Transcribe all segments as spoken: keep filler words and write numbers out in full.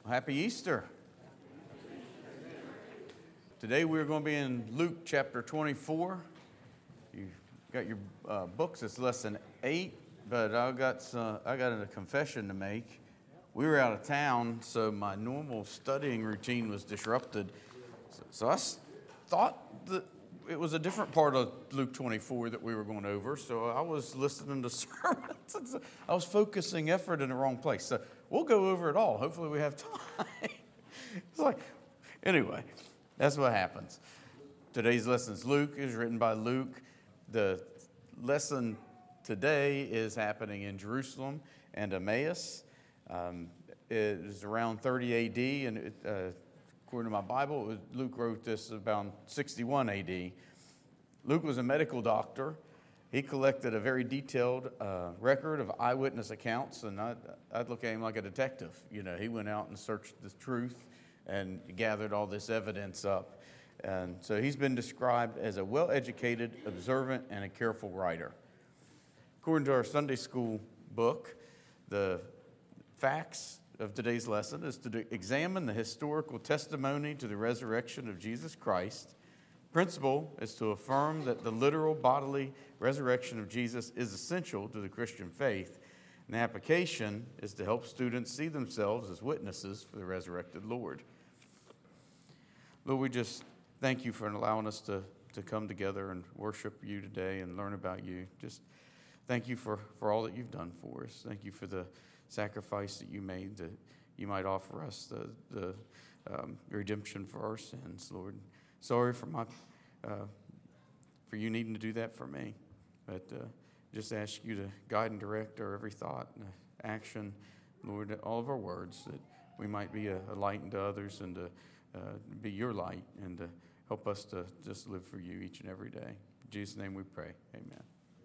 Happy Easter. Today we're going to be in Luke chapter twenty-four. You got your uh, books, it's lesson eight, but I got some, I got a confession to make. We were out of town, so my normal studying routine was disrupted. So, so I s- thought that it was a different part of Luke twenty-four that we were going over, so I was listening to sermons. I was focusing effort in the wrong place. So we'll go over it all. Hopefully we have time. It's like, anyway, that's what happens. Today's lesson is Luke, is written by Luke. The lesson today is happening in Jerusalem and Emmaus. Um, it is around thirty A D, and it, uh, according to my Bible, it was, Luke wrote this about sixty-one A D. Luke was a medical doctor. He collected a very detailed uh, record of eyewitness accounts, and I'd, I'd look at him like a detective. You know, he went out and searched the truth and gathered all this evidence up. And so he's been described as a well-educated, observant, and a careful writer. According to our Sunday school book, the facts of today's lesson is to do, examine the historical testimony to the resurrection of Jesus Christ. Principle is to affirm that the literal bodily resurrection of Jesus is essential to the Christian faith. And the application is to help students see themselves as witnesses for the resurrected Lord. Lord, we just thank you for allowing us to, to come together and worship you today and learn about you. Just thank you for, for all that you've done for us. Thank you for the sacrifice that you made, that you might offer us the, the um, redemption for our sins, Lord. Sorry for my, uh, for you needing to do that for me, but uh, just ask you to guide and direct our every thought and action, Lord, all of our words, that we might be a, a light unto others and to uh, be your light and to help us to just live for you each and every day. In Jesus' name we pray, amen.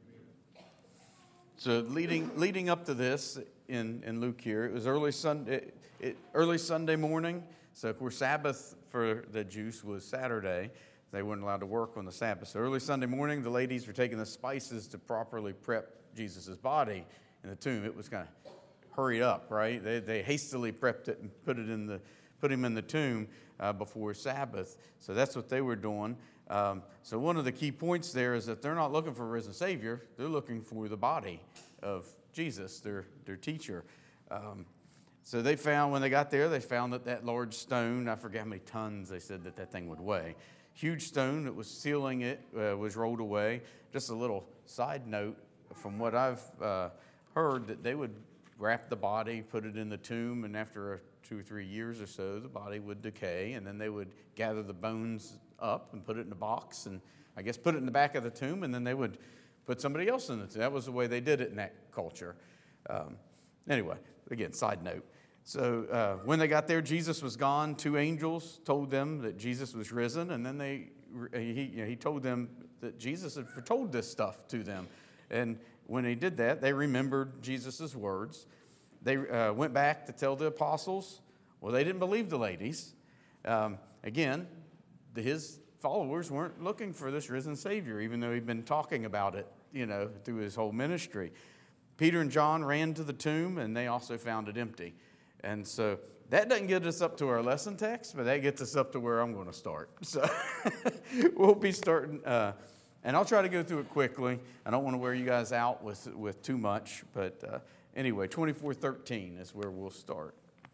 So leading leading up to this in, in Luke here, it was early Sunday, it, it, early Sunday morning. So of course Sabbath for the Jews was Saturday. They weren't allowed to work on the Sabbath. So early Sunday morning, the ladies were taking the spices to properly prep Jesus' body in the tomb. It was kind of hurried up, right? They they hastily prepped it and put it in the put him in the tomb uh, before Sabbath. So that's what they were doing. Um, so one of the key points there is that they're not looking for a risen Savior. They're looking for the body of Jesus, their, their teacher. Um, so they found, when they got there, they found that that large stone, I forget how many tons they said that that thing would weigh. Huge stone that was sealing it uh, was rolled away. Just a little side note, from what I've uh, heard, that they would wrap the body, put it in the tomb, and after a, two or three years or so, the body would decay, and then they would gather the bones up and put it in a box, and I guess put it in the back of the tomb, and then they would put somebody else in it. That was the way they did it in that culture. Um, anyway, again, side note. So uh, when they got there, Jesus was gone. Two angels told them that Jesus was risen, and then they he, you know, he told them that Jesus had foretold this stuff to them. And when he did that, they remembered Jesus' words. They uh, went back to tell the apostles. Well, they didn't believe the ladies. Um, again, the, his followers weren't looking for this risen Savior, even though he'd been talking about it, you know, through his whole ministry. Peter and John ran to the tomb, and they also found it empty. And so that doesn't get us up to our lesson text, but that gets us up to where I'm going to start. So we'll be starting, uh, and I'll try to go through it quickly. I don't want to wear you guys out with, with too much, but uh, anyway, twenty-four thirteen is where we'll start.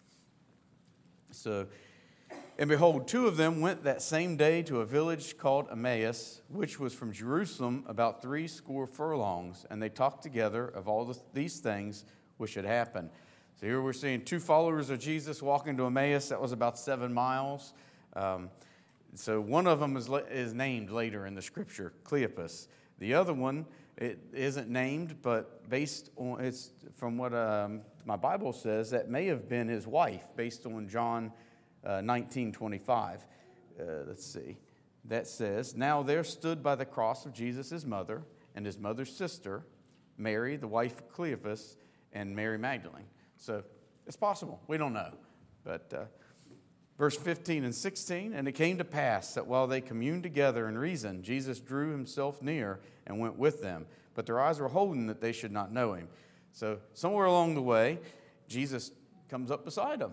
So, and behold, two of them went that same day to a village called Emmaus, which was from Jerusalem about three score furlongs, and they talked together of all the, these things which had happened. So here we're seeing two followers of Jesus walking to Emmaus. That was about seven miles. Um, so one of them is, is named later in the scripture, Cleopas. The other one, it isn't named, but based on, it's from what um, my Bible says, that may have been his wife, based on John uh, nineteen twenty-five. Uh, let's see. That says, now there stood by the cross of Jesus his mother and his mother's sister, Mary, the wife of Cleopas, and Mary Magdalene. So it's possible. We don't know. But uh, verse fifteen and sixteen, and it came to pass that while they communed together and reasoned, Jesus drew himself near and went with them. But their eyes were holden that they should not know him. So somewhere along the way, Jesus comes up beside them.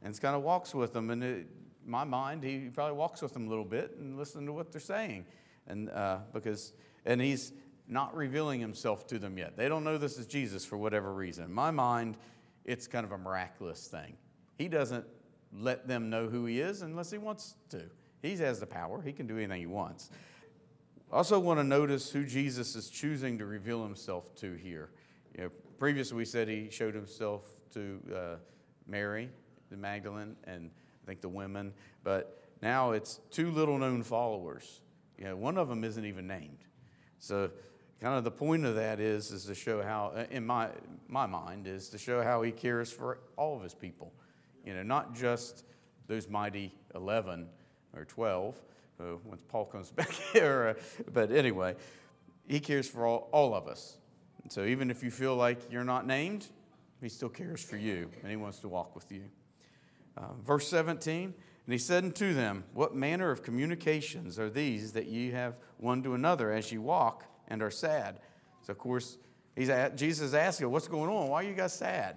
and kind of walks with them. And in my mind, he probably walks with them a little bit and listens to what they're saying. And uh, because and he's not revealing himself to them yet. They don't know this is Jesus for whatever reason. In my mind, it's kind of a miraculous thing. He doesn't let them know who he is unless he wants to. He has the power. He can do anything he wants. Also want to notice who Jesus is choosing to reveal himself to here. You know, previously we said he showed himself to uh, Mary, the Magdalene, and I think the women. But now it's two little-known followers. You know, one of them isn't even named. So kind of the point of that is, is to show how, in my my mind, is to show how he cares for all of his people. You know, not just those mighty eleven or twelve, uh, once Paul comes back here. Uh, but anyway, he cares for all, all of us. And so even if you feel like you're not named, he still cares for you, and he wants to walk with you. Uh, verse seventeen, and he said unto them, what manner of communications are these that ye have one to another as ye walk and are sad? So, of course, he's at, Jesus is asking, what's going on? Why are you guys sad?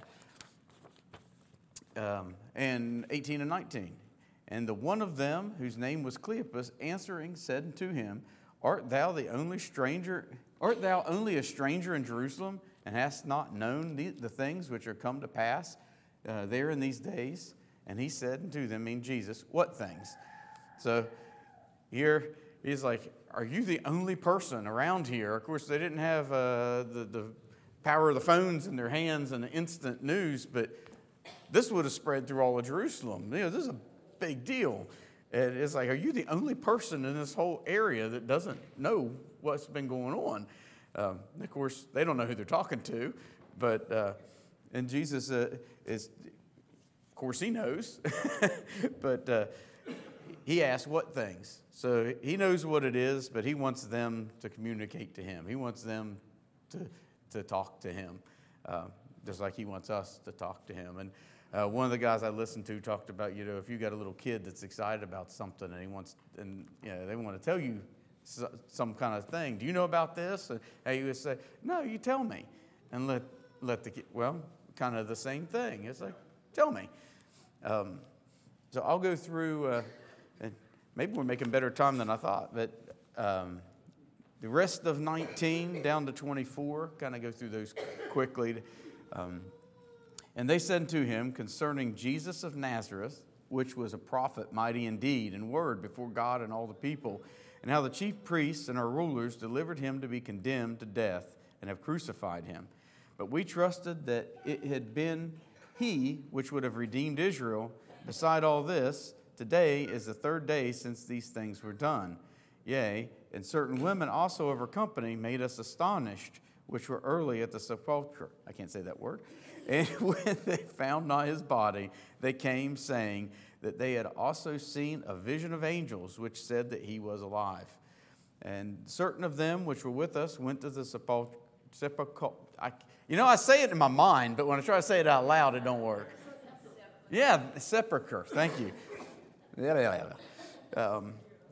Um, and eighteen and nineteen. And the one of them, whose name was Cleopas, answering said unto him, Art thou the only stranger, art thou only a stranger in Jerusalem, and hast not known the, the things which are come to pass uh, there in these days? And he said unto them, mean Jesus, what things? So here he's like, are you the only person around here? Of course, they didn't have uh, the, the power of the phones in their hands and the instant news, but this would have spread through all of Jerusalem. You know, this is a big deal. And it's like, are you the only person in this whole area that doesn't know what's been going on? Um, of course, they don't know who they're talking to, but uh, and Jesus uh, is... Of course, he knows, but uh, he asks what things. So he knows what it is, but he wants them to communicate to him. He wants them to, to talk to him, uh, just like he wants us to talk to him. And uh, one of the guys I listened to talked about, you know, if you got a little kid that's excited about something and he wants, and you know, they want to tell you so, some kind of thing. Do you know about this? And he would say, no, you tell me, and let let the kid. Well, kind of the same thing. It's like, tell me. Um, so I'll go through, uh, and maybe we're making better time than I thought, but um, the rest of nineteen down to twenty-four, kind of go through those quickly. Um, and they said to him concerning Jesus of Nazareth, which was a prophet, mighty in deed and word before God and all the people, and how the chief priests and our rulers delivered him to be condemned to death and have crucified him. But we trusted that it had been he which would have redeemed Israel. Beside all this, today is the third day since these things were done. Yea, and certain women also of her company made us astonished, which were early at the sepulchre. I can't say that word. And when they found not his body, they came saying that they had also seen a vision of angels, which said that he was alive. And certain of them which were with us went to the sepulchre. sepulchre I, you know, I say it in my mind, but when I try to say it out loud, it don't work. Yeah, sepulchre. Thank you. Yeah, yeah, yeah. Um,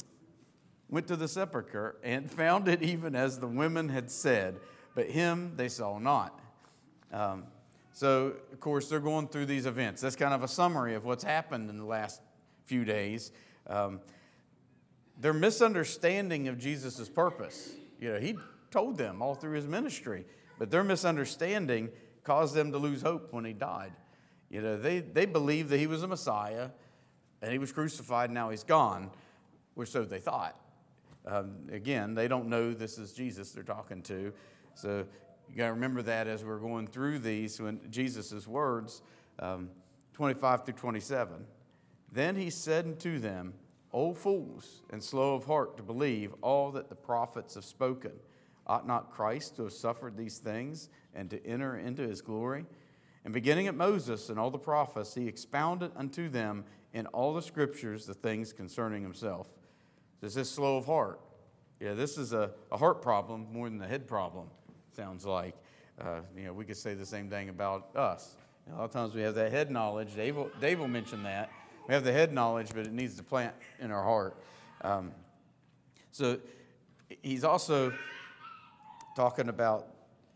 went to the sepulchre and found it even as the women had said, but him they saw not. Um, so, of course, they're going through these events. That's kind of a summary of what's happened in the last few days. Um, their misunderstanding of Jesus' purpose. You know, he told them all through his ministry. But their misunderstanding caused them to lose hope when he died. You know, they, they believed that he was a Messiah, and he was crucified, and now he's gone, or so they thought. Um, again, they don't know this is Jesus they're talking to. So you got to remember that as we're going through these, when Jesus' words, um, twenty-five through twenty-seven. Then he said unto them, O fools, and slow of heart to believe all that the prophets have spoken. Ought not Christ to have suffered these things and to enter into his glory? And beginning at Moses and all the prophets, he expounded unto them in all the scriptures the things concerning himself. This is slow of heart. Yeah, this is a, a heart problem more than a head problem, sounds like. Uh, you know, we could say the same thing about us. You know, a lot of times we have that head knowledge. Dave will, Dave will mention that. We have the head knowledge, but it needs to plant in our heart. Um, so he's also talking about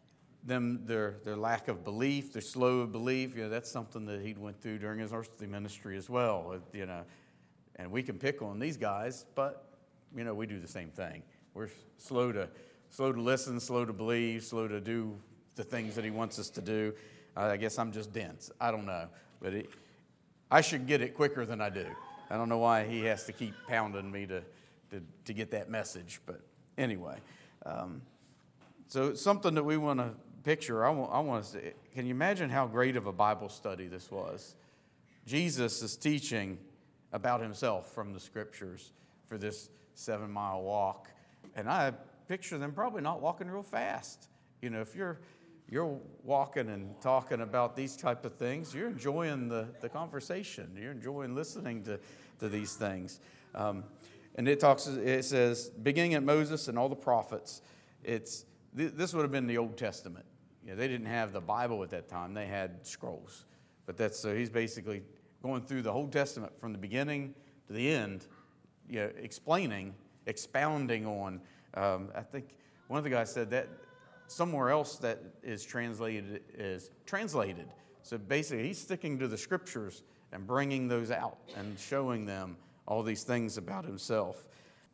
them their their lack of belief, their slow belief. You know, that's something that he went through during his earthly ministry as well. You know, and we can pick on these guys, but you know, we do the same thing. We're slow to slow to listen, slow to believe, slow to do the things that he wants us to do. Uh, I guess I'm just dense. I don't know, but it, I should get it quicker than I do. I don't know why he has to keep pounding me to to, to get that message, but anyway. Um, so it's something that we want to picture. I want, I want us to, can you imagine how great of a Bible study this was? Jesus is teaching about himself from the scriptures for this seven mile walk. And I picture them probably not walking real fast. You know, if you're you're walking and talking about these type of things, you're enjoying the, the conversation. You're enjoying listening to, to these things. Um, and it talks, it says, beginning at Moses and all the prophets, it's th- this would have been the Old Testament. You know, they didn't have the Bible at that time. They had scrolls. But that's, so he's basically going through the whole Testament from the beginning to the end, you know, explaining, expounding on. Um, I think one of the guys said that somewhere else that is translated is translated. So basically, he's sticking to the scriptures and bringing those out and showing them all these things about himself.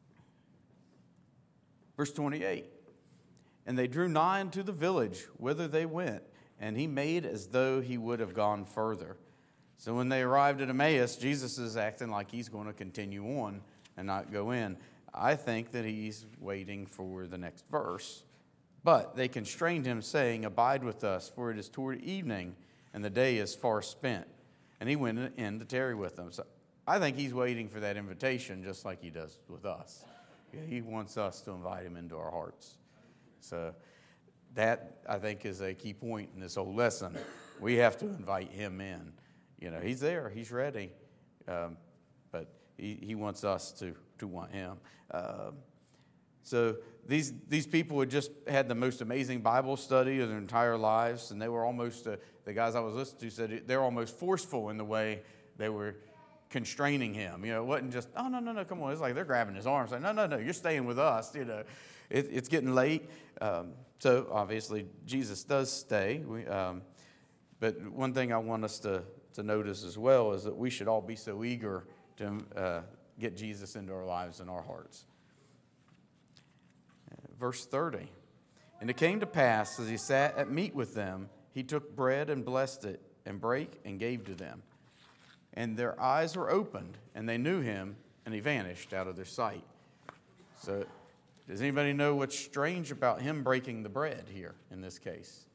Verse twenty-eight, and they drew nigh unto the village whither they went, and he made as though he would have gone further. So when they arrived at Emmaus, Jesus is acting like he's going to continue on and not go in. I think that he's waiting for the next verse. But they constrained him, saying, abide with us, for it is toward evening, and the day is far spent. And he went in to tarry with them. So I think he's waiting for that invitation, just like he does with us. He wants us to invite him into our hearts. So that, I think, is a key point in this whole lesson. We have to invite him in. You know, he's there, he's ready, um, but he, he wants us to, to want him. Uh, so these these people had just had the most amazing Bible study of their entire lives, and they were almost, uh, the guys I was listening to said they're almost forceful in the way they were constraining him. You know, it wasn't just, oh, no, no, no, come on. It's like they're grabbing his arm, saying, no, no, no, you're staying with us. You know, it, it's getting late. Um, so obviously Jesus does stay. We, um, but one thing I want us to, to notice as well is that we should all be so eager to uh, get Jesus into our lives and our hearts. Verse thirty, and it came to pass, as he sat at meat with them, he took bread and blessed it, and brake and gave to them. And their eyes were opened, and they knew him, and he vanished out of their sight. So, does anybody know what's strange about him breaking the bread here in this case?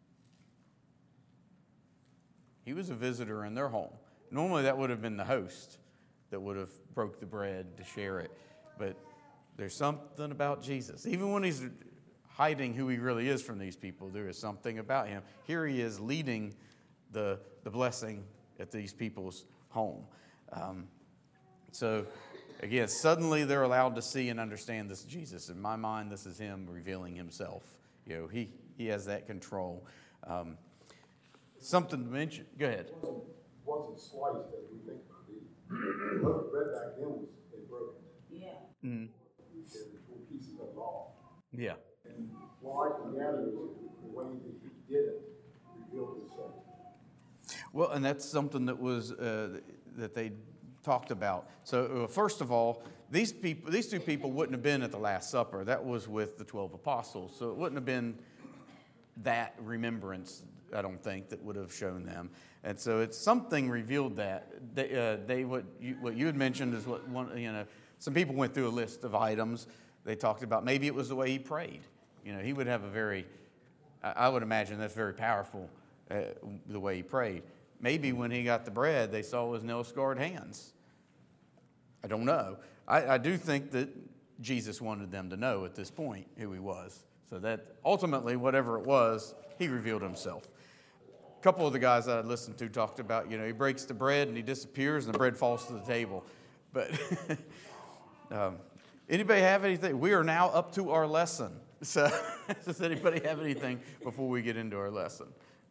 He was a visitor in their home. Normally that would have been the host that would have broke the bread to share it. But there's something about Jesus. Even when he's hiding who he really is from these people, there is something about him. Here he is leading the, the blessing at these people's home. Um, so, again, suddenly they're allowed to see and understand this Jesus. In my mind, this is him revealing himself. You know, he, he has that control. Um, something to mention. Go ahead. It wasn't, wasn't sliced as we think about it. The bread back then was they broke it. Yeah. Mm-hmm. There were pieces of it all. Yeah. And what I can gather is the way that he did it revealed himself. Well, and that's something that was uh, that they talked about. So, uh, first of all, these people, these two people wouldn't have been at the Last Supper. That was with the twelve apostles, so it wouldn't have been that remembrance, I don't think, that would have shown them. And so, it's something revealed that they, uh, they what you, what you had mentioned is what one you know. Some people went through a list of items. They talked about maybe it was the way he prayed. You know, he would have a very, I would imagine that's very powerful, uh, the way he prayed. Maybe when he got the bread, they saw his nail-scarred hands. I don't know. I, I do think that Jesus wanted them to know at this point who he was. So that ultimately, whatever it was, he revealed himself. A couple of the guys that I listened to talked about, you know, he breaks the bread and he disappears and the bread falls to the table. But um, anybody have anything? We are now up to our lesson. So does anybody have anything before we get into our lesson?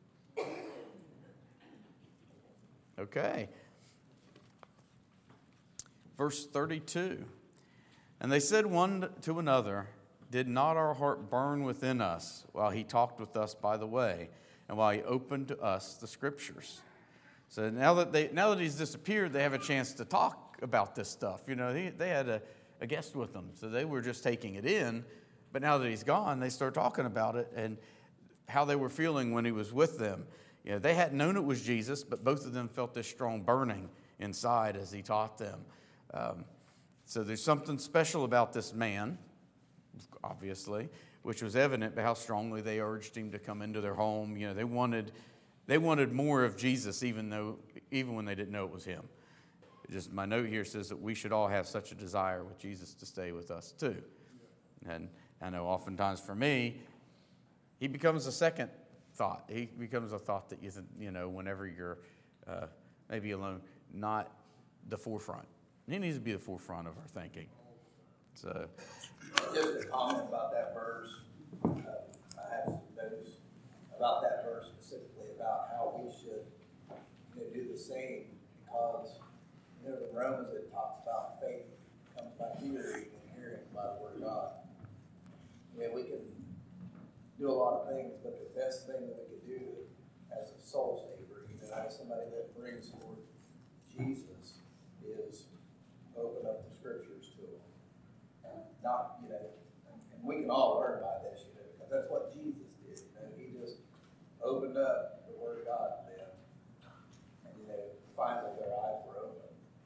Okay. Verse thirty-two. And they said one to another, did not our heart burn within us while he talked with us by the way, and while he opened to us the scriptures? So now that they now that he's disappeared, they have a chance to talk about this stuff. You know, they, they had a, a guest with them, so they were just taking it in. But now that he's gone, they start talking about it and how they were feeling when he was with them. You know, they hadn't known it was Jesus, but both of them felt this strong burning inside as he taught them. Um, so there's something special about this man, obviously, which was evident by how strongly they urged him to come into their home. You know, they wanted they wanted more of Jesus, even though even when they didn't know it was him. Just my note here says that we should all have such a desire with Jesus to stay with us too. And I know oftentimes for me, he becomes a second thought. He becomes a thought that isn't, you know, whenever you're uh, maybe alone, not the forefront. He needs to be the forefront of our thinking. So, just a comment about that verse. Uh, I have some notes about that verse specifically about how we should, you know, do the same, because you know, in Romans it talks about faith comes by hearing and hearing by the word of God. I mean, we can do a lot of things, but the best thing that we could do as a soul saver, you know, as somebody that brings forth Jesus, is open up the scriptures to them. Uh, not, you know, and we can all learn by this, you know, because that's what Jesus did. You know, he just opened up the Word of God to them, and you know, finally their eyes were open.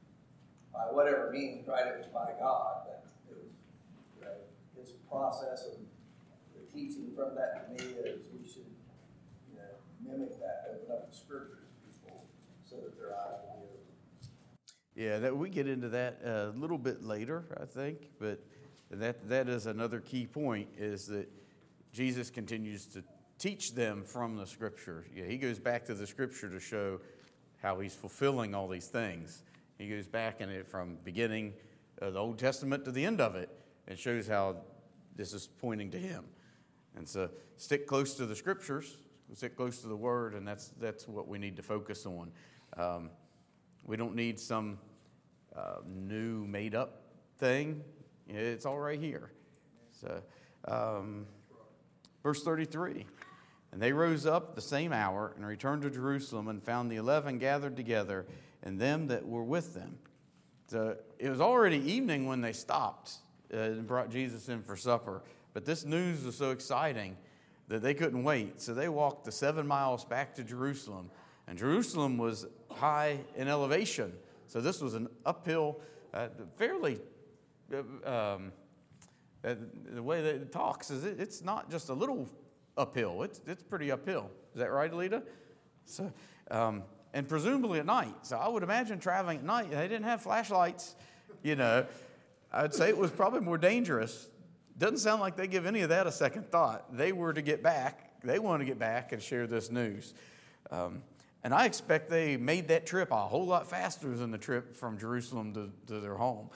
By whatever means, right? It was by God, but it was, you know, his process of the teaching from that to me is we should, you know, mimic that, open up the scriptures to people so that their eyes will be open. yeah, that we get into that a little bit later, I think, but that that is another key point, is that Jesus continues to teach them from the Scripture. Yeah, he goes back to the Scripture to show how he's fulfilling all these things. He goes back in it from beginning of the Old Testament to the end of it and shows how this is pointing to him. And so stick close to the Scriptures, stick close to the Word, and that's that's what we need to focus on. Um, we don't need some uh, new made-up thing. It's all right here. So, um, verse thirty-three, and they rose up the same hour and returned to Jerusalem and found the eleven gathered together and them that were with them. So it was already evening when they stopped uh, and brought Jesus in for supper. But this news was so exciting that they couldn't wait. So they walked the seven miles back to Jerusalem. And Jerusalem was high in elevation. So this was an uphill, uh, fairly, uh, um, uh, the way that it talks is it, it's not just a little uphill. It's it's pretty uphill. Is that right, Alita? So, um, and presumably at night. So I would imagine traveling at night. They didn't have flashlights, you know. I'd say it was probably more dangerous. Doesn't sound like they give any of that a second thought. They were to get back. They wanted to get back and share this news. Um, and I expect they made that trip a whole lot faster than the trip from Jerusalem to, to their home.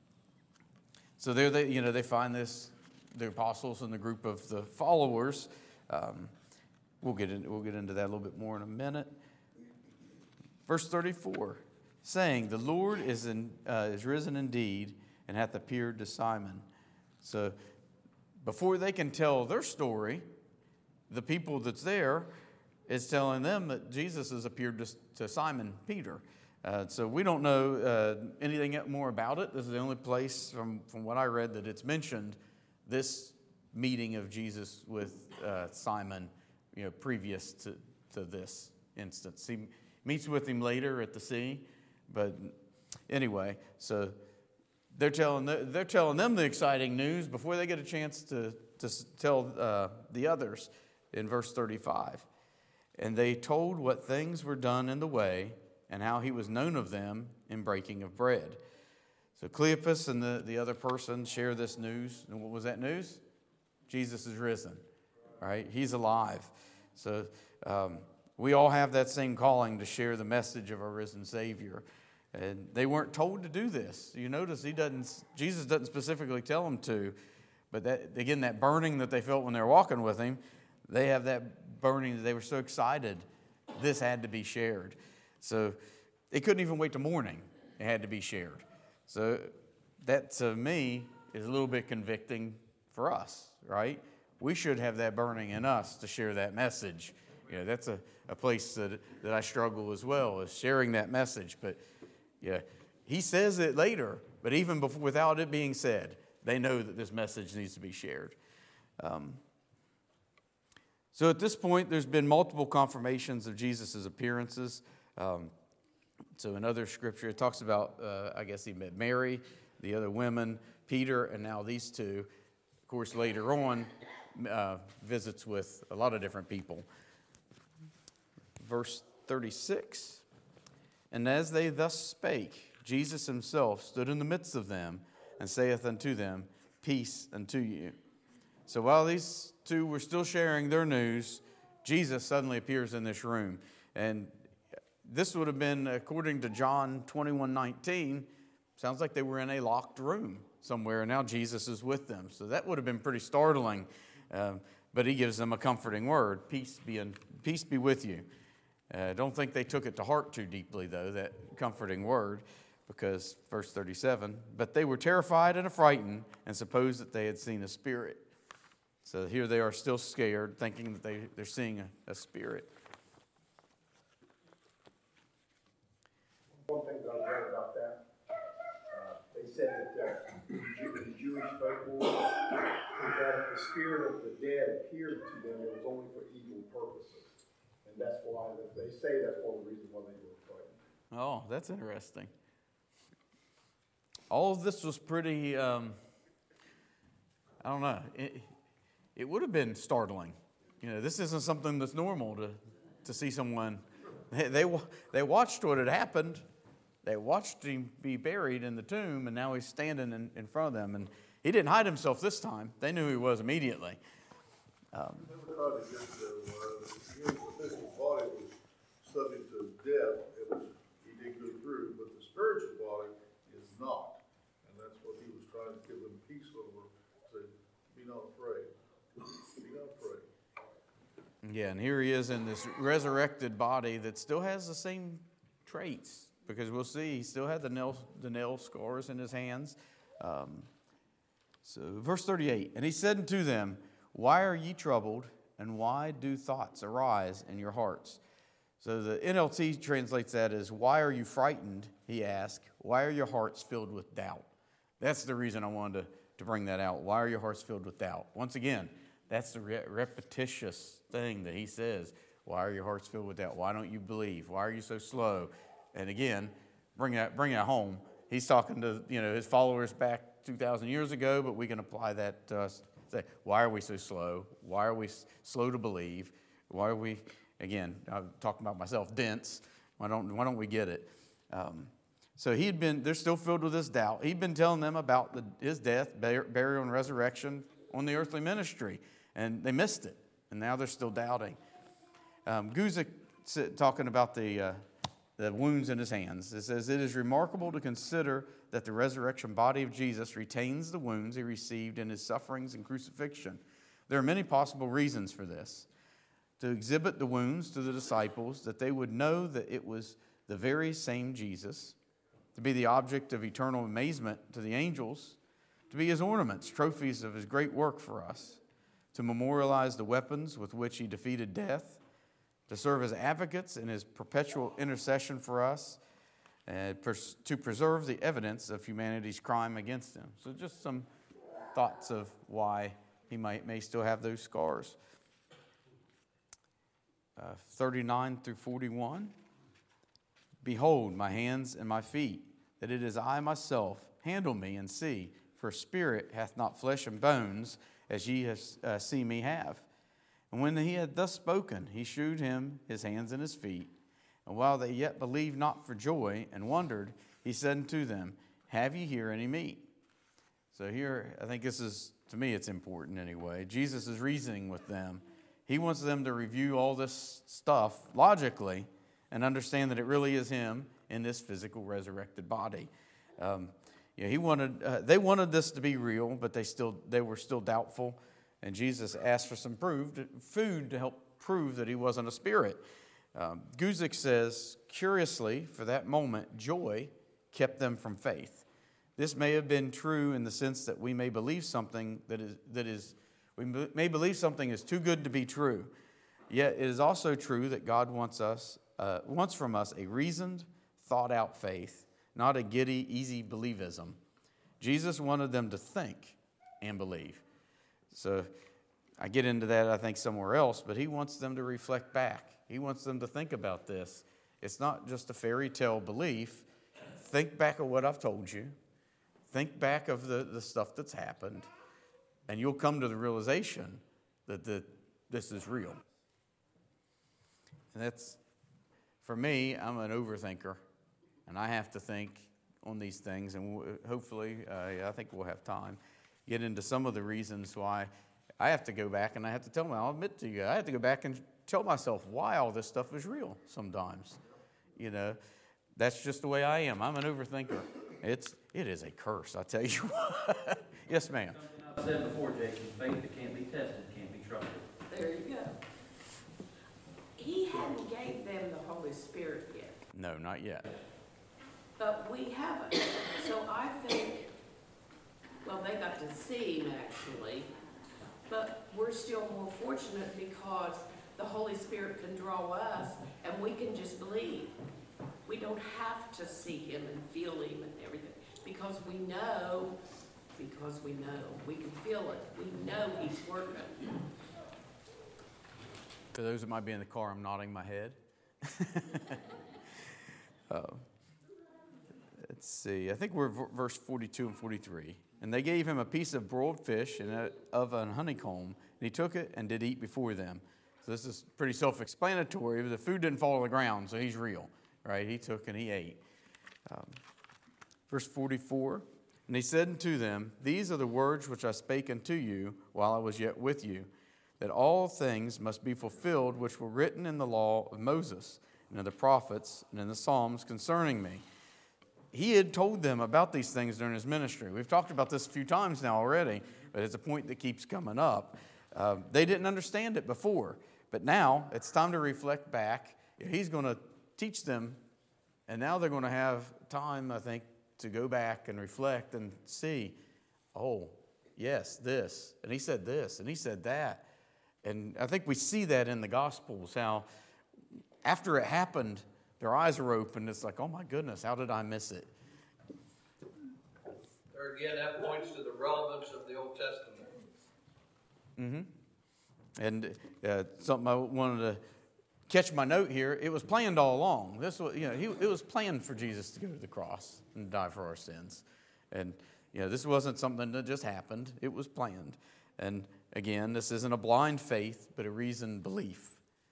So there they, you know, they find this, the apostles and the group of the followers. Um, we'll get in, we'll get into that a little bit more in a minute. Verse thirty-four, saying, "The Lord is in, uh, is risen indeed, and hath appeared to Simon." So before they can tell their story, the people that's there is telling them that Jesus has appeared to, to Simon Peter. Uh, so we don't know uh, anything more about it. This is the only place from, from what I read that it's mentioned, this meeting of Jesus with uh, Simon, you know, previous to, to this instance. He meets with him later at the sea. But anyway, so they're telling, they're telling them the exciting news before they get a chance to, to tell uh, the others in verse thirty-five. And they told what things were done in the way and how he was known of them in breaking of bread. So Cleopas and the, the other person share this news. And what was that news? Jesus is risen, right? He's alive. So um, we all have that same calling to share the message of our risen Savior. And they weren't told to do this. You notice he doesn't. Jesus doesn't specifically tell them to. But that, again, that burning that they felt when they were walking with him, they have that burning that they were so excited. This had to be shared. So it couldn't even wait till morning. It had to be shared. So that, to me, is a little bit convicting for us, right? We should have that burning in us to share that message. You know, that's a, a place that, that I struggle as well, is sharing that message. But yeah, he says it later, but even before, without it being said, they know that this message needs to be shared. Um, so at this point, there's been multiple confirmations of Jesus' appearances. Um, so in other scripture, it talks about, uh, I guess he met Mary, the other women, Peter, and now these two. Of course, later on, uh, visits with a lot of different people. Verse thirty-six, and as they thus spake, Jesus himself stood in the midst of them, and saith unto them, Peace unto you. So while these two were still sharing their news, Jesus suddenly appears in this room. And this would have been, according to John twenty-one nineteen, sounds like they were in a locked room somewhere, and now Jesus is with them. So that would have been pretty startling. Um, but he gives them a comforting word, peace be, in, peace be with you. I uh, don't think they took it to heart too deeply, though, that comforting word, because verse thirty-seven, but they were terrified and affrighted and supposed that they had seen a spirit. So here they are still scared, thinking that they, they're seeing a, a spirit. One thing that I read about that, uh, they said that uh, the Jewish folk that if the spirit of the dead appeared to them, it was only for evil purposes. And that's why, they say that's one of the reasons why they were afraid. Oh, that's interesting. All of this was pretty, um, I don't know, it, it would have been startling. You know, this isn't something that's normal to, to see someone. They, they, they watched what had happened. They watched him be buried in the tomb, and now he's standing in, in front of them. And he didn't hide himself this time. They knew who he was immediately. Um, Never tried to get there, uh, the physical body was subject to death. It was, he did go through, but the spiritual body is not. And that's what he was trying to give them peace over. Say, be not afraid. Be not afraid. Yeah, and here he is in this resurrected body that still has the same traits, because we'll see he still had the nail, the nail scars in his hands. Um, so verse thirty-eight, and he said unto them, why are ye troubled, and why do thoughts arise in your hearts? So the N L T translates that as, why are you frightened, he asked. Why are your hearts filled with doubt? That's the reason I wanted to, to bring that out. Why are your hearts filled with doubt? Once again, that's the re- repetitious thing that he says. Why are your hearts filled with doubt? Why don't you believe? Why are you so slow? And again, bring that, bring that home. He's talking to, you know, his followers back two thousand years ago, but we can apply that to us. Say, why are we so slow? Why are we slow to believe? Why are we, again, I'm talking about myself, dense. Why don't, why don't we get it? Um, so he had been, they're still filled with this doubt. He'd been telling them about the, his death, burial, and resurrection on the earthly ministry, and they missed it, and now they're still doubting. Um, Guzik talking about the, uh, the wounds in his hands. It says, it is remarkable to consider that the resurrection body of Jesus retains the wounds he received in his sufferings and crucifixion. There are many possible reasons for this. To exhibit the wounds to the disciples, that they would know that it was the very same Jesus, to be the object of eternal amazement to the angels, to be his ornaments, trophies of his great work for us, to memorialize the weapons with which he defeated death, to serve as advocates in his perpetual intercession for us, and pers- to preserve the evidence of humanity's crime against him. So just some thoughts of why he might may still have those scars. Uh, thirty-nine through forty-one. Behold my hands and my feet, that it is I myself. Handle me and see, for spirit hath not flesh and bones, as ye have uh, seen me have. And when he had thus spoken, he shewed him his hands and his feet. And while they yet believed not for joy and wondered, he said unto them, have ye here any meat? So here, I think this is, to me, it's important anyway. Jesus is reasoning with them. He wants them to review all this stuff logically and understand that it really is him in this physical resurrected body. Um, you know, he wanted, uh, they wanted this to be real, but they still they were still doubtful. And Jesus asked for some proved, food to help prove that he wasn't a spirit. Um, Guzik says, curiously, for that moment, joy kept them from faith. This may have been true in the sense that we may believe something that is, that is we may believe something is too good to be true. Yet it is also true that God wants us, uh, wants from us a reasoned, thought-out faith, not a giddy, easy believism. Jesus wanted them to think and believe. So I get into that, I think, somewhere else, but he wants them to reflect back. He wants them to think about this. It's not just a fairy tale belief. Think back of what I've told you. Think back of the, the stuff that's happened, and you'll come to the realization that the, this is real. And that's, for me, I'm an overthinker, and I have to think on these things, and hopefully, uh, I think we'll have time, get into some of the reasons why I have to go back, and I have to tell me, I'll admit to you, I have to go back and tell myself why all this stuff is real sometimes. You know, that's just the way I am. I'm an overthinker. It's, it is a curse, I tell you what. Yes, ma'am. Something I've said before, Jason, faith that can't be tested can't be trusted. There you go. He hadn't gave them the Holy Spirit yet, No, not yet. but we haven't. So I think, well, they got to see him actually, but we're still more fortunate because the Holy Spirit can draw us and we can just believe. We don't have to see him and feel him and everything because we know, because we know, we can feel it. We know he's working. For those that might be in the car, I'm nodding my head. uh, let's see. I think we're v- verse forty-two and forty-three. And they gave him a piece of broiled fish and a, of an honeycomb, and he took it and did eat before them. So this is pretty self-explanatory. The food didn't fall on the ground, so he's real, right? He took and he ate. Um, verse forty-four. And he said unto them, These are the words which I spake unto you while I was yet with you, that all things must be fulfilled which were written in the law of Moses, and in the prophets, and in the Psalms concerning me. He had told them about these things during his ministry. We've talked about this a few times now already, but it's a point that keeps coming up. Uh, they didn't understand it before, but now it's time to reflect back. He's going to teach them, and now they're going to have time, I think, to go back and reflect and see, oh, yes, this, and he said this, and he said that. And I think we see that in the Gospels, how after it happened, their eyes were opened. It's like, oh my goodness, how did I miss it? There again, that points to the relevance of the Old Testament. Mm-hmm. And uh, something I wanted to catch my note here, it was planned all along. This was, you know, he, it was planned for Jesus to go to the cross and die for our sins. And, you know, this wasn't something that just happened. It was planned. And again, this isn't a blind faith, but a reasoned belief.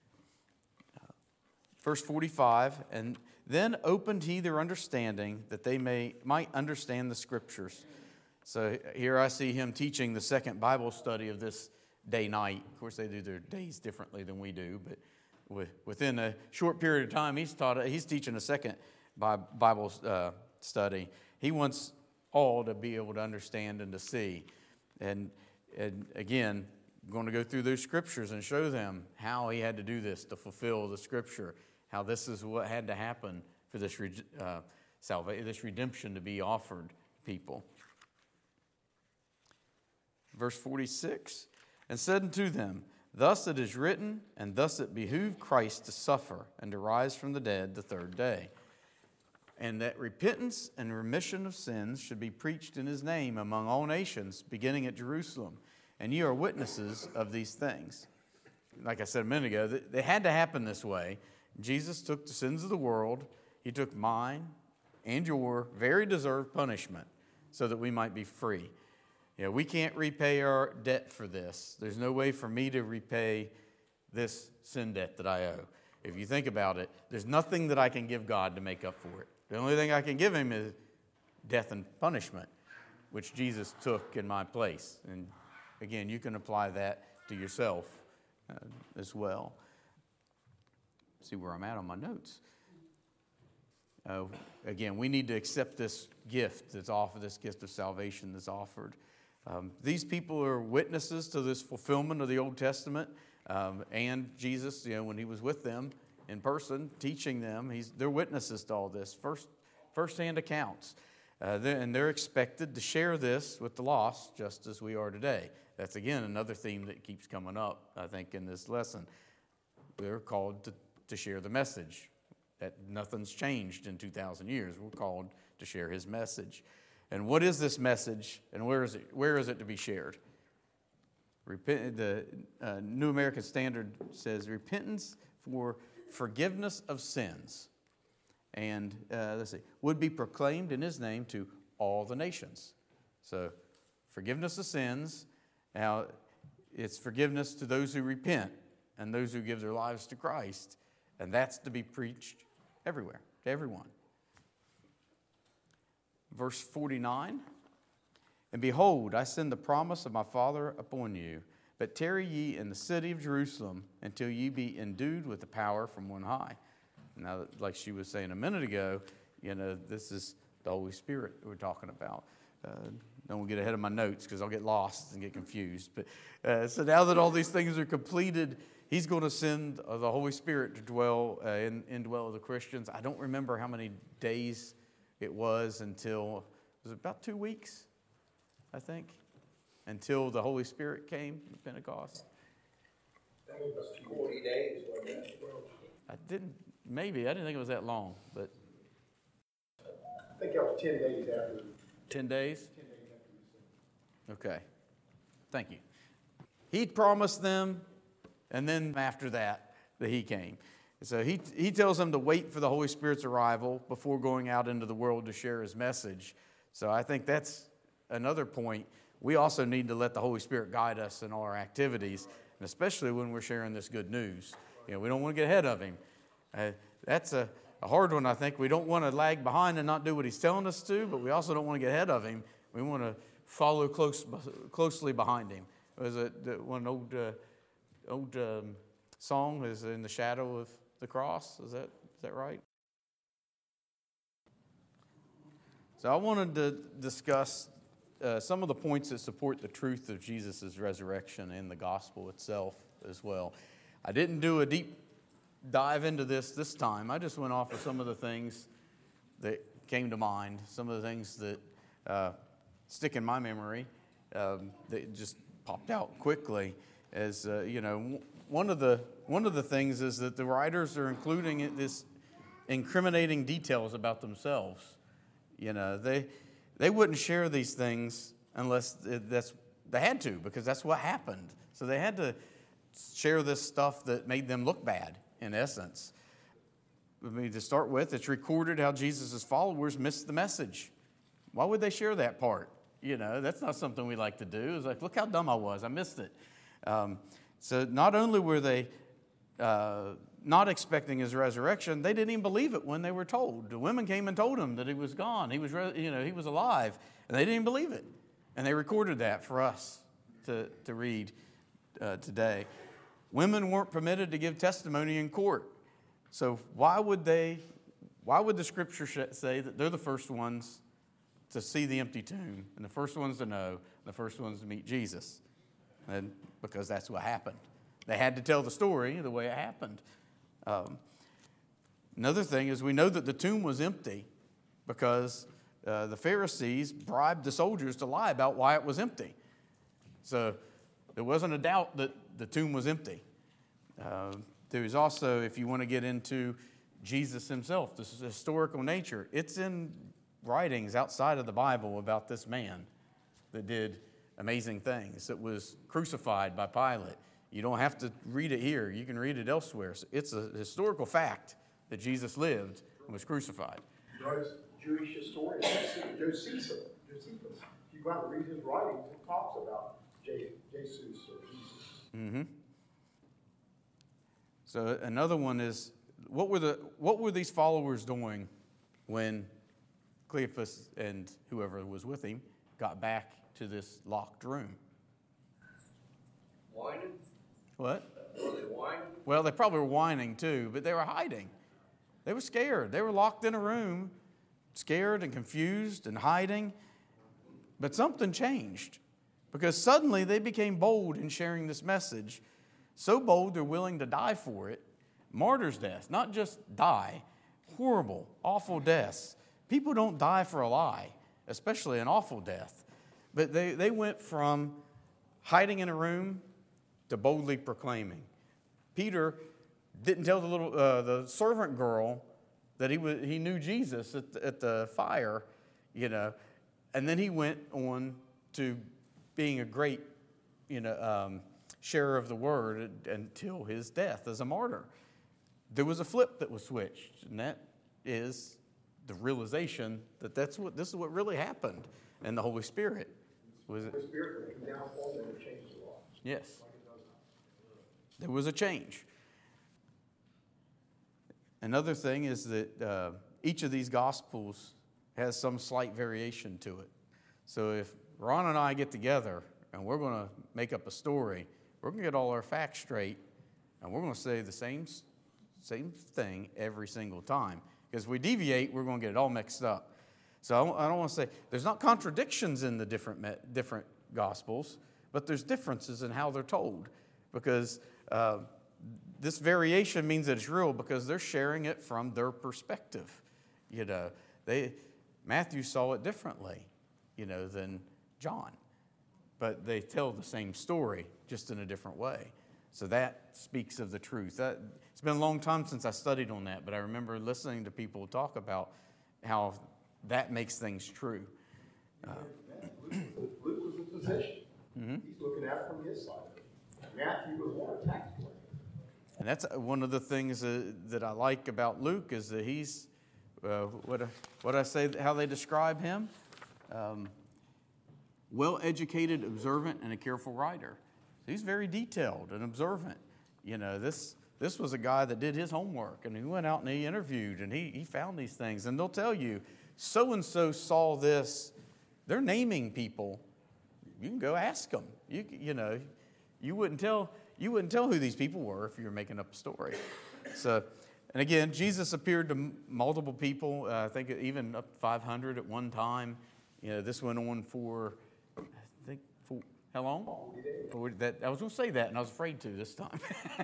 Verse forty-five, and then opened he their understanding that they may might understand the Scriptures. So here I see him teaching the second Bible study of this day night. Of course, they do their days differently than we do, but within a short period of time, he's taught. He's teaching a second Bible uh, study. He wants all to be able to understand and to see, and and again, I'm going to go through those Scriptures and show them how he had to do this to fulfill the Scripture. How this is what had to happen for this uh, salvation, this redemption to be offered people. Verse forty-six, and said unto them, Thus it is written, and thus it behooved Christ to suffer and to rise from the dead the third day, and that repentance and remission of sins should be preached in his name among all nations, beginning at Jerusalem. And ye are witnesses of these things. Like I said a minute ago, they had to happen this way. Jesus took the sins of the world. He took mine and your very deserved punishment so that we might be free. You know, we can't repay our debt for this. There's no way for me to repay this sin debt that I owe. If you think about it, there's nothing that I can give God to make up for it. The only thing I can give him is death and punishment, which Jesus took in my place. And again, you can apply that to yourself uh, as well. See where I'm at on my notes. Uh, again, we need to accept this gift that's offered, this gift of salvation that's offered. Um, these people are witnesses to this fulfillment of the Old Testament, um, and Jesus, you know, when he was with them in person, teaching them, he's, they're witnesses to all this, first, first-hand accounts. Uh, they're, and they're expected to share this with the lost just as we are today. That's, again, another theme that keeps coming up, I think, in this lesson. We're called to, to share the message. That nothing's changed in two thousand years. We're called to share his message. And what is this message, and where is it, where is it to be shared? Repent, the uh, New American Standard says, repentance for forgiveness of sins. And uh, let's see, would be proclaimed in his name to all the nations. So, forgiveness of sins. Now, it's forgiveness to those who repent and those who give their lives to Christ. And that's to be preached everywhere, to everyone. Verse forty-nine, and behold, I send the promise of my Father upon you, but tarry ye in the city of Jerusalem until ye be endued with the power from on high. Now, like she was saying a minute ago, you know, this is the Holy Spirit we're talking about. Uh, don't get ahead of my notes because I'll get lost and get confused. But uh, so now that all these things are completed, he's going to send uh, the Holy Spirit to dwell, uh, in, indwell the Christians. I don't remember how many days it was until, was it about two weeks, I think, until the Holy Spirit came at Pentecost? I think it was forty days, wasn't it? I didn't, maybe, I didn't think it was that long, but I think that was ten days after. ten days? ten days after the sin. Okay, thank you. He promised them, and then after that, that he came. So he, he tells them to wait for the Holy Spirit's arrival before going out into the world to share his message. So I think that's another point. We also need to let the Holy Spirit guide us in all our activities, and especially when we're sharing this good news. You know, we don't want to get ahead of him. Uh, that's a, a hard one, I think. We don't want to lag behind and not do what he's telling us to, but we also don't want to get ahead of him. We want to follow close, closely behind him. Was it the one old uh, old um, song is in the shadow of the cross? Is that is that right? So I wanted to discuss uh, some of the points that support the truth of Jesus' resurrection in the gospel itself as well. I didn't do a deep dive into this this time. I just went off of some of the things that came to mind, some of the things that uh, stick in my memory um, that just popped out quickly. As uh, you know, one of the one of the things is that the writers are including this incriminating details about themselves. You know, they they wouldn't share these things unless that's they had to, because that's what happened. So they had to share this stuff that made them look bad, in essence. I mean, to start with, it's recorded how Jesus' followers missed the message. Why would they share that part? You know, that's not something we like to do. It's like, look how dumb I was. I missed it. Um, so not only were they uh, not expecting his resurrection, they didn't even believe it when they were told. The women came and told him that he was gone. He was, re- you know, he was alive, and they didn't even believe it. And they recorded that for us to, to read uh, today. Women weren't permitted to give testimony in court. So why would they, why would the scripture say that they're the first ones to see the empty tomb, and the first ones to know, and the first ones to meet Jesus? And because that's what happened. They had to tell the story the way it happened. Um, another thing is we know that the tomb was empty because uh, the Pharisees bribed the soldiers to lie about why it was empty. So there wasn't a doubt that the tomb was empty. Uh, there is also, if you want to get into Jesus himself, this is historical nature. It's in writings outside of the Bible about this man that did amazing things, that was crucified by Pilate. You don't have to read it here. You can read it elsewhere. So it's a historical fact that Jesus lived and was crucified. Notice Jewish historian Josephus. Josephus. If you go out and read his writings, it talks about Jesus or Jesus. Mm-hmm. So another one is, what were the what were these followers doing when Cleophas and whoever was with him got back to this locked room? Whining? What? Were they whining? Well, they probably were whining too, but they were hiding. They were scared. They were locked in a room, scared and confused and hiding. But something changed, because suddenly they became bold in sharing this message. So bold they're willing to die for it. Martyr's death, not just die. Horrible, awful deaths. People don't die for a lie. especially an awful death. But they, they went from hiding in a room to boldly proclaiming. Peter didn't tell the little uh, the servant girl that he was he knew Jesus at the, at the fire, you know, and then he went on to being a great, you know, um, sharer of the word until his death as a martyr. There was a flip that was switched, and that is the realization that that's what this is what really happened, and the Holy Spirit was it. The Spirit would come down on them and change the law. Yes, there was a change. Another thing is that uh, each of these Gospels has some slight variation to it. So if Ron and I get together and we're going to make up a story, we're going to get all our facts straight, and we're going to say the same, same thing every single time. Because if we deviate, we're going to get it all mixed up. So I don't want to say, there's not contradictions in the different, different Gospels, but there's differences in how they're told. Because uh, this variation means that it's real because they're sharing it from their perspective. You know, they Matthew saw it differently, you know, than John. But they tell the same story, just in a different way. So that speaks of the truth. That, it's been a long time since I studied on that, but I remember listening to people talk about how that makes things true. Uh, Luke was a physician. mm-hmm. He's looking at it from his side. Matthew was more tactical. And that's one of the things uh, that I like about Luke is that he's, uh, what, I, what I say, how they describe him, um, well-educated, observant, and a careful writer. He's very detailed and observant. You know, this this was a guy that did his homework, and he went out and he interviewed, and he, he found these things. And they'll tell you, so-and-so saw this. They're naming people. You can go ask them. You, you know, you wouldn't tell... You wouldn't tell who these people were if you were making up a story. So, and again, Jesus appeared to m- multiple people. Uh, I think even up to five hundred at one time. You know, this went on for, I think, for how long? For that, I was going to say that, and I was afraid to this time.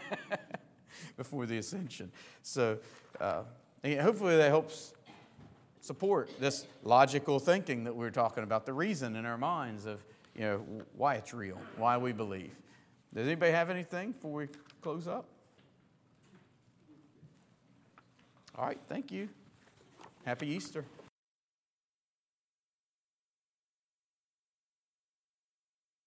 Before the ascension. So, uh, and hopefully that helps support this logical thinking that we we're talking about, the reason in our minds of, you know, why it's real, why we believe. Does anybody have anything before we close up? All right, thank you. Happy Easter.